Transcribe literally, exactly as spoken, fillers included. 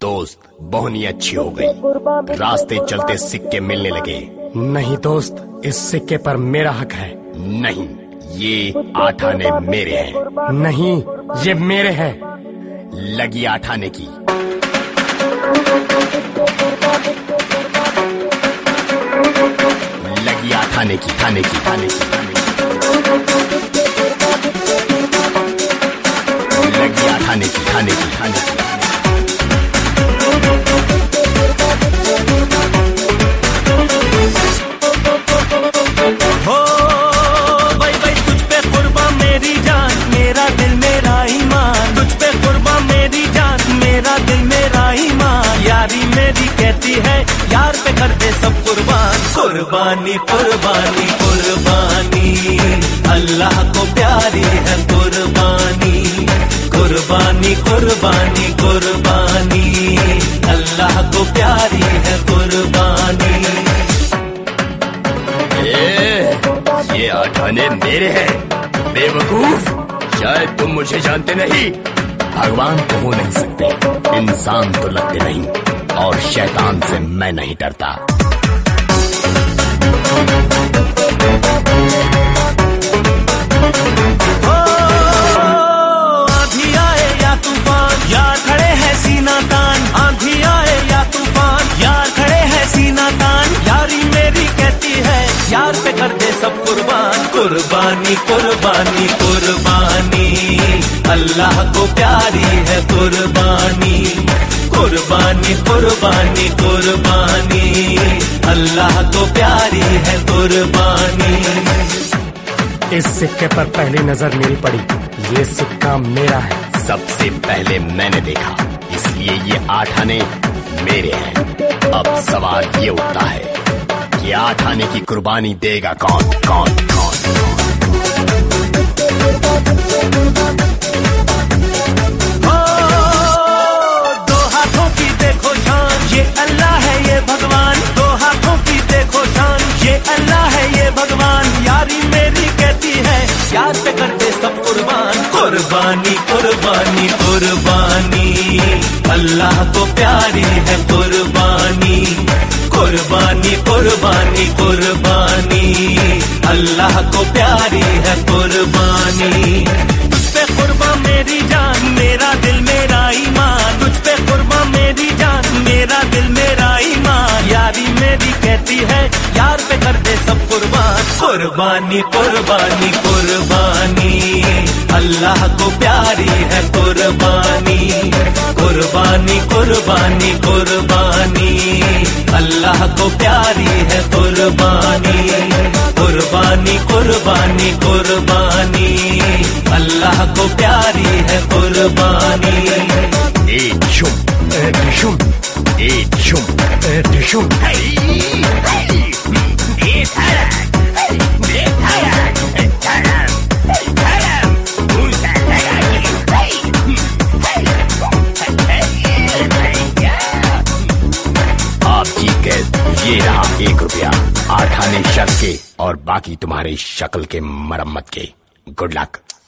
दोस्त बोहनी अच्छी हो गई। रास्ते चलते सिक्के मिलने लगे। नहीं दोस्त, इस सिक्के पर मेरा हक है। नहीं, ये आठ आने मेरे हैं। नहीं, ये मेरे हैं। लगी आठ आने की। लगी आठ आने की, थाने की, थाने की, थाने की। लगी आठ आने की, थाने की, थाने की। यारी मेरी कहती है यार पे कर दे सब कुर्बान। कुर्बानी कुर्बानी कुर्बानी अल्लाह को प्यारी है कुर्बानी। कुर्बानी कुर्बानी कुर्बानी अल्लाह को प्यारी है कुर्बानी। ये ये आठ आने मेरे हैं बेवकूफ। शायद तुम मुझे जानते नहीं। भगवान तो हो नहीं सकते, इंसान तो लगते नहीं, और शैतान से मैं नहीं डरता। आंधी आए या तूफान यार खड़े हैं सीना तान। आंधी आए या तूफान यार खड़े हैं सीना तान। यारी मेरी कहती है यार पे कर दे सब कुर्बान। कुर्बानी कुर्बानी कुर्बानी अल्लाह को प्यारी है कुर्बानी। कुर्बानी कुर्बानी कुर्बानी अल्लाह को प्यारी है कुर्बानी। इस सिक्के पर पहली नजर मेरी पड़ी। ये सिक्का मेरा है। सबसे पहले मैंने देखा, इसलिए ये आठ आने मेरे हैं। अब सवाल ये उठता है कि आठ आने की कुर्बानी देगा कौन कौन कौन? दो हाथों की देखो शान, ये अल्लाह है ये भगवान। दो हाथों की देखो शान, ये अल्लाह है ये भगवान। यारी मेरी कहती है यार पे कर दे सब कुर्बान। कुर्बानी कुर्बानी कुर्बानी अल्लाह को प्यारी है कुर्बानी। कुर्बानी कुर्बानी कुर्बानी अल्लाह को प्यारी है कुर्बानी। तुझ पे कुर्बान मेरी जान, मेरा दिल मेरा ईमान। तुझ पे कुर्बान मेरी जान, मेरा दिल मेरा ईमान। यारी मेरी कहती है यार पे कर दे सब कुर्बान। कुर्बानी कुर्बानी कुर्बानी अल्लाह को प्यारी है कुर्बानी। कुर्बानी कुर्बानी कुर्बानी अल्लाह को प्यारी है कुर्बानी। कुर्बानी कुर्बानी कुर्बानी अल्लाह को प्यारी है कुर्बानी। एक शुम एक शुम एक शुम एक शुम आप जीत गए। ये रहा एक रुपया, आठ आने शर्त के और बाकी तुम्हारे शक्ल के मरम्मत के। Good luck.